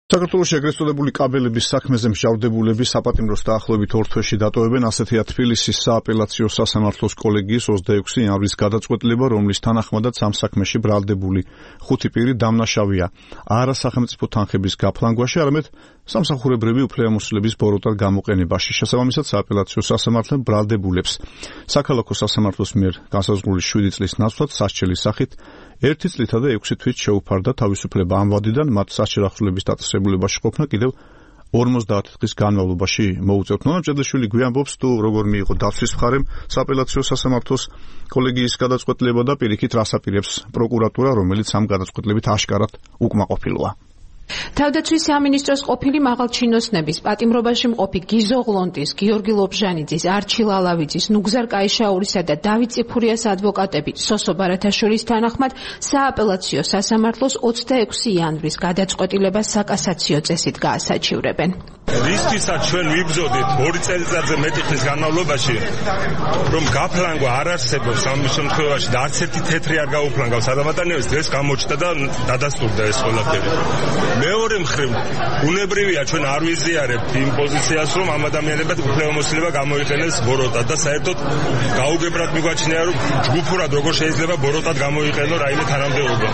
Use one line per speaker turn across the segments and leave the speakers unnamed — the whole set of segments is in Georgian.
საქართველოში ეგრეთ წოდებული კაბელების საქმეზე მსჯავრდებულები საპატიმროს დაახლოებით 2 თვეში დატოვებენ, ასეთია თბილისის სააპელაციო სასამართლოს კოლეგიის 26 იანვრის გადაწყვეტილება, რომლის თანახმადაც ამ საქმეში ბრალდებული 5 პირი დამნაშავეა არა სახელმწიფო თანხების გაფლანგვაში, არამედ სამსახურებრივი უფლებამოსილების ბოროტად გამოყენებაში. შესაბამისად, სააპელაციო სასამართლომ ბრალდებულებს საქალაქო სასამართლოს მიერ განსაზღვრული 7 წლის ნაცვლად სასჯელის სახით 1 წლითა და 6 თვით შეუფარდა თავისუფლება ამ ვადიდან, მათ სასჯელ ახსნილების დაწესებულებაში ყოფნა კიდევ 50 დღის განმავლობაში მოუწევთ. ნონა მჭედლიშვილი გვიამბობს, თუ როგორ მიიღო დაცვის მხარემ სააპელაციო სასამართლოს კოლეგიის გადაწყვეტილება და პირიქით რას აპირებს პროკურატურა, რომელიც ამ გადაწყვეტილებით აშკარად უკმაყოფილოა.
თავდაცვის სამინისტროს ყოფილი მაღალჩინოსნების პატიმრობაში მყოფი გიზო ღლონტის, გიორგი ლობჟანიძის, არჩილ ალავიძის, ნუგზარ კაიშაურისა და დავით წიფურიას ადვოკატები სოსო ბარათაშვილის თანახმად სააპელაციო სასამართლოს 26 იანვრის გადაწყვეტილებას საკასაციო წესით გაასაჩივრებენ.
რისთვისაც ჩვენ ვიბრძოდით 2 წელიწადზე მეტი ხნის განმავლობაში, რომ გაფლანგვა არ არსებობს ამ შემთხვევაში და არც ერთი თეთრი არ გაუფლანგავს ადამიანებს, დღეს გამოჩნდა და დადასტურდა ეს ყველაფერი. მეორე მხრივ, უნებრივია ჩვენ არ ვიზიარებთ იმ პოზიციას, რომ ამ ადამიანებად უფლებამოსილება გამოიყენეს ბოროტად და საერთოდ გაუგებრად მიგვაჩნია, რომ ჯგუფურად როგორ შეიძლება ბოროტად გამოიყენო რაიმე თანამდებობა.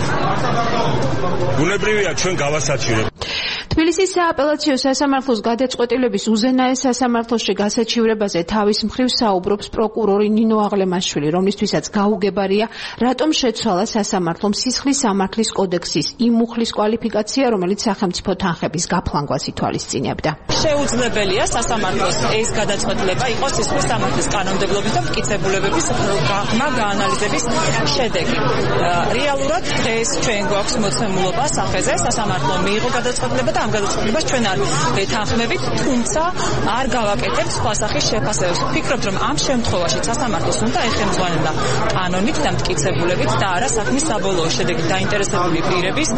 უნებრივია ჩვენ გავასაჩივრებთ.
თბილისის სააპელაციო სასამართლოს გადაწყვეტილების უზენაეს სასამართლოში გასაჩივრებაზე თავის მხრივ საუბრობს პროკურორი ნინო აღლემაშვილი, რომლისთვისაც გაუგებარია, რატომ შეცვალა სასამართლომ სისხლის სამართლის კოდექსის იმ მუხლის კვალიფიკაცია, რომელიც სახელმწიფო თანხების გაფლანგვას ითვალისწინებდა.
შეუძლებელია სასამართლოს ეს გადაწყვეტილება იყოს სისხლის სამართლის კანონმდებლობის და მტკიცებულებების გაანალიზების შედეგი. რეალურად დღეს ჩვენ გვაქვს მოცემულობა სახეზე, სასამართლო მიიღო გადაწყვეტილება და ამ გადაწყვეტილებას ჩვენ არ ვეთანხმებით, თუმცა არ გავაკეთებთ სხვა სახის შეფასებებს. ვფიქრობთ, რომ ამ შემთხვევაში სასამართლოს უნდა ეხელმძღვანელა კანონით და მტკიცებულებით და არა საქმის საბოლოო შედეგით დაინტერესებული პირების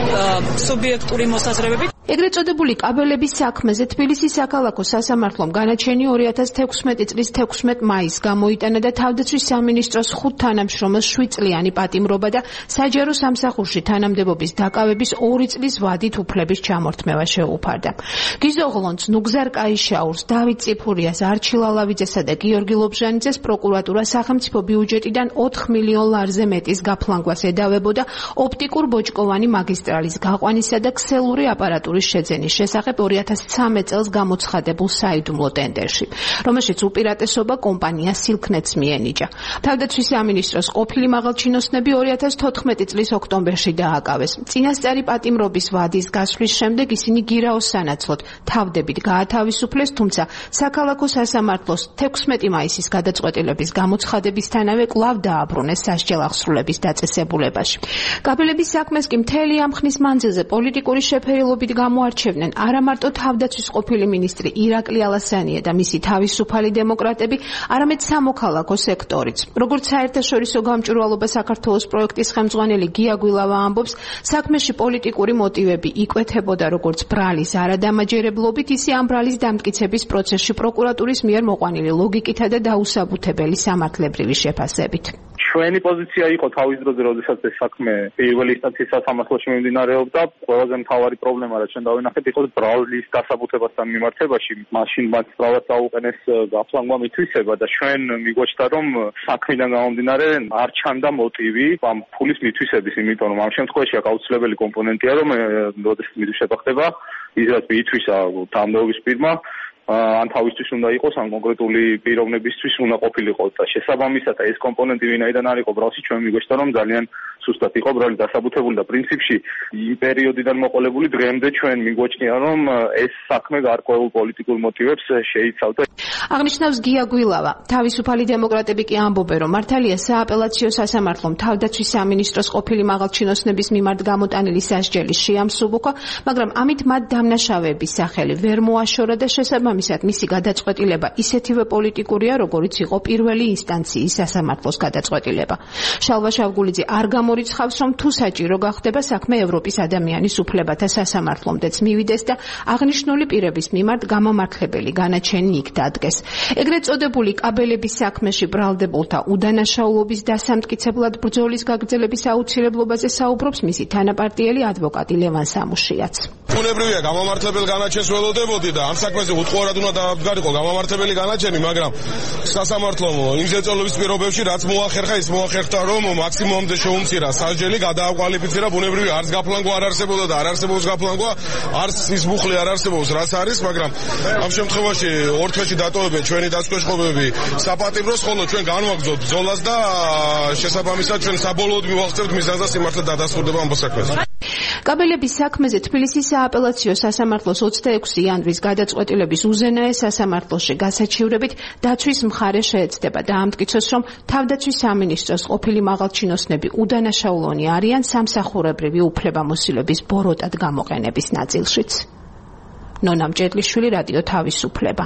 სუბიექტური მოსაზრებებით.
ეგრეთ წოდებული კაბელების საქმეზე თბილისის საქალაქო სასამართლომ განაჩენი 2016 წლის 16 მაისს გამოიტანა და თავდაცვის სამინისტროს 5 თანამშრომელს 7 წლიანი პატიმრობა და საჯარო სამსახურში თანამდებობის დაკავების 2 წლის ვადით უფლების ჩამორთმევა შეუფარდა. გიზო ღლონტს, ნუგზარ კაიშაურს, დავით წიფურიას, არჩილ ალავიძესა და გიორგი ლობჟანიძეს პროკურატურა სახელმწიფო ბიუჯეტიდან 4 მილიონ ლარზე მეტის გაფლანგვას ედავებოდა ოპტიკურ ბოჭკოვანი მაგისტრალის გაყვანისა და ქსელური აპარატურის შეძენის შესახებ 2013 წელს გამოცხადებულ საიდუმლო ტენდერში, რომელშიც უპირატესობა კომპანია სილქნეტს მიენიჭა. თავდაცვის სამინისტროს ყოფილი მაღალჩინოსნები 2014 წლის ოქტომბერში დააკავეს. წინასწარი პატიმრობის ვადის გასვლის შემდეგ ისინი გირაოს სანაცვლოდ თავდებით გაათავისუფლეს, თუმცა საქალაქო სასამართლოს 16 მაისის გადაწყვეტილების გამოცხადებისთანავე კვლავ დააბრუნეს სასჯელ ახსრულების დაწესებულებაში. კაბელების საქმეს კი მთელი ამ ხნის მანძილზე პოლიტიკური შეფერილობით გამოარჩევდნენ არა მარტო თავდაცვის ყოფილი მინისტრი ირაკლი ალასანია და მისი თავისუფალი დემოკრატები, არამედ სამოქალაქო სექტორიც. როგორც საერთაშორისო გამჭვირვალობა საქართველოს პროექტის ხელმძღვანელი გია გვილავა ამბობს, საქმეში პოლიტიკური მოტივები იკვეთებოდა როგორც ბრალის არადამაჯერებლობით, ისე ამ ბრალის დამტკიცების პროცესში პროკურატურის მიერ მოყვანილი ლოგიკითა და დაუსაბუთებელი სამართლებრივი შეფასებით.
ჩვენი პოზიცია იყო თავის დროზე, როდესაც ეს საქმე პირველი ინსტანციის სასამართლოში მიმდინარეობდა, ყველაზე მთავარი პრობლემა, რაც ჩვენ დავინახეთ, იყო ბრალის დასაბუთებასთან მიმართებაში. მაშინ მათ სწრაფად დაუყენეს გაფლანგვა მითვისება და ჩვენ მიგვაჩნდა, რომ საქმიდან გამომდინარე არ ჩანდა მოტივი ამ ფულის მითვისების, იმიტომ რომ ამ შემთხვევაში აუცილებელი კომპონენტია, რომ როდესაც მითვისება ხდება, ის რაც მიითვისა თანამდებობის პირმა, ან თავისთვის უნდა იყოს, ან კონკრეტული პიროვნებისთვის უნდა ყოფილიყო და შესაბამისად ეს კომპონენტი ვინაიდან არ იყო ბრალში, ჩვენ მიგვეჭდა, რომ ძალიან სუსტად იყო ბრალი დასაბუთებული და პრინციპში იმ პერიოდიდან მოყოლებული დღემდე ჩვენ მიგვაჩნია, რომ ეს საქმე გარკვეულ პოლიტიკურ მოტივებს შეიცავდა.
აღნიშნავს გია გვილავა. თავისუფალი დემოკრატები კი ამბობენ, რომ მართალია სააპელაციო სასამართლომ თავდაცვის სამინისტროს ყოფილი მაღალჩინოსნების მიმართ გამოტანილი სასჯელი შეამსუბუქა, მაგრამ ამით მათ დამნაშავეების სახელი ვერ მოაშორა და შესაბამისად შესაბამისად მისი გადაწყვეტილება ისეთივე პოლიტიკურია, როგორიც იყო პირველი ინსტანციის სასამართლოს გადაწყვეტილება. შალვა შავგულიძე არ გამორიცხავს, რომ თუ საჭირო გახდება საქმე ევროპის ადამიანის უფლებათა სასამართლომდეც მივიდეს და აღნიშნული პირების მიმართ გამამართლებელი განაჩენი იქ დადგეს. ეგრეთ წოდებული კაბელების საქმეში ბრალდებულთა უდანაშაულობის დასამტკიცებლად ბრძოლის გაგრძელების აუცილებლობაზე საუბრობს მისი თანაპარტიელი ადვოკატი ლევან სამუშიაც.
ბუნებრივია გამამართლებელ განაჩენს ველოდებოდი და ამ საქმეზე უწყორად უნდა დააბგარიყო გამამართებელი განაჩენი, მაგრამ სასამართლომ იმ ზეწოლების პირობებში რაც მოახერხა, ის მოახერხა, რომ მაქსიმუმამდე შეუმცირა სასჯელი, გადააკვალიფიცირა, ბუნებრივია არც გაფლანგვა არ არსებობდა და არ არსებობს გაფლანგვა, არც ის მუხლი არ არსებობს, რაც არის, მაგრამ ამ შემთხვევაში ორ თვეში დატოვებენ ჩვენი დასკვეშყოფები საპატიმროს, ხოლო ჩვენ განვაგრძობთ ბრძოლას და შესაბამისად ჩვენ საბოლოოდ მივახცევთ მიზანს და სიმართლე დადასტურდება ამ საქმეს.
კაბელების საქმეზე თბილისის სააპელაციო სასამართლოს 26 იანვრის გადაწყვეტილების უზენაეს სასამართლოში გასაჩივრებით დაცვის მხარე შეეცდება და ამტკიცოს, რომ თავდაცვის სამინისტროს ყოფილი მაღალჩინოსნები უდანაშაულონი არიან სამსახურებრივი უფლებამოსილების ბოროტად გამოყენების ნაწილშიც. ნონა მჭედლიშვილი, რადიო თავისუფლება.